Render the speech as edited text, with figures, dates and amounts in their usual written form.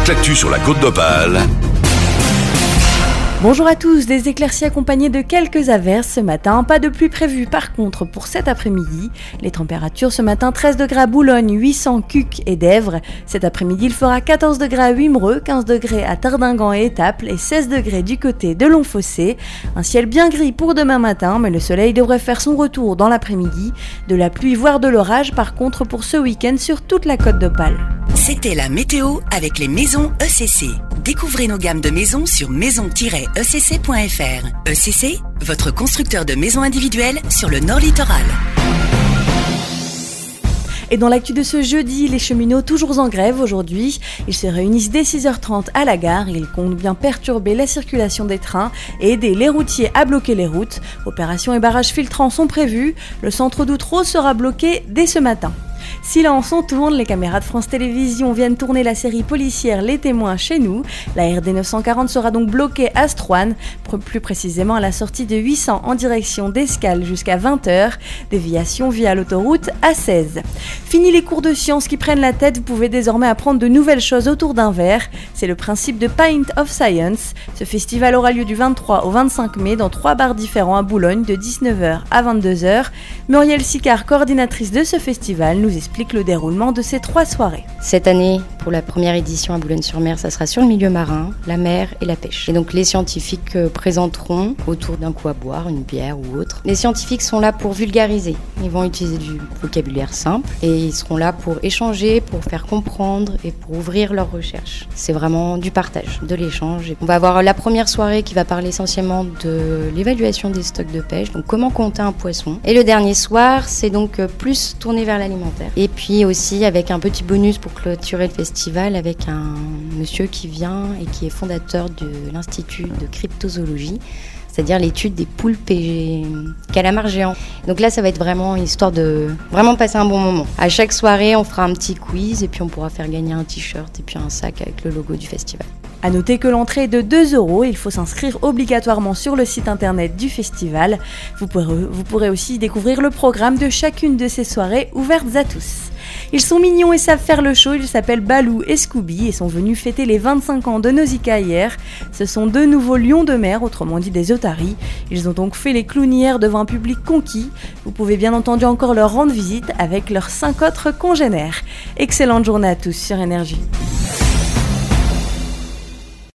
l'actu sur la Côte d'Opale. Bonjour à tous, des éclaircies accompagnées de quelques averses ce matin, pas de pluie prévue par contre pour cet après-midi. Les températures ce matin, 13 degrés à Boulogne, 800 Cuques et d'Èvres. Cet après-midi, il fera 14 degrés à Wimereux, 15 degrés à Tardingan et Étaples et 16 degrés du côté de Longfossé. Un ciel bien gris pour demain matin, mais le soleil devrait faire son retour dans l'après-midi. De la pluie voire de l'orage par contre pour ce week-end sur toute la Côte d'Opale. C'était la météo avec les maisons ECC. Découvrez nos gammes de maisons sur maison-ecc.fr. ECC, votre constructeur de maisons individuelles sur le Nord Littoral. Et dans l'actu de ce jeudi, les cheminots toujours en grève aujourd'hui. Ils se réunissent dès 6h30 à la gare. Ils comptent bien perturber la circulation des trains et aider les routiers à bloquer les routes. Opérations et barrages filtrants sont prévus. Le centre d'Outreau sera bloqué dès ce matin. Silence, on tourne, les caméras de France Télévisions viennent tourner la série policière Les Témoins chez nous. La RD 940 sera donc bloquée à Stroine, plus précisément à la sortie de 800 en direction d'Escales jusqu'à 20h, déviation via l'autoroute A16. Fini les cours de sciences qui prennent la tête, vous pouvez désormais apprendre de nouvelles choses autour d'un verre. C'est le principe de Pint of Science. Ce festival aura lieu du 23 au 25 mai dans 3 bars différents à Boulogne de 19h à 22h. Muriel Sicard, coordinatrice de ce festival, nous explique le déroulement de ces 3 soirées. Cette année, pour la première édition à Boulogne-sur-Mer, ça sera sur le milieu marin, la mer et la pêche. Et donc les scientifiques présenteront autour d'un coup à boire, une bière ou autre. Les scientifiques sont là pour vulgariser. Ils vont utiliser du vocabulaire simple et ils seront là pour échanger, pour faire comprendre et pour ouvrir leurs recherches. C'est vraiment du partage, de l'échange. On va avoir la première soirée qui va parler essentiellement de l'évaluation des stocks de pêche, donc comment compter un poisson. Et le dernier soir, c'est donc plus tourné vers l'alimentaire. Et puis aussi avec un petit bonus pour clôturer le festival avec un monsieur qui vient et qui est fondateur de l'Institut de cryptozoologie, c'est-à-dire l'étude des poulpes et calamars géants. Donc là, ça va être vraiment une histoire de vraiment passer un bon moment. À chaque soirée, on fera un petit quiz et puis on pourra faire gagner un t-shirt et puis un sac avec le logo du festival. A noter que l'entrée est de 2€, il faut s'inscrire obligatoirement sur le site internet du festival. Vous pourrez aussi découvrir le programme de chacune de ces soirées ouvertes à tous. Ils sont mignons et savent faire le show, ils s'appellent Balou et Scooby et sont venus fêter les 25 ans de Nausicaa hier. Ce sont 2 nouveaux lions de mer, autrement dit des otaries. Ils ont donc fait les clowns hier devant un public conquis. Vous pouvez bien entendu encore leur rendre visite avec leurs 5 autres congénères. Excellente journée à tous sur Énergie.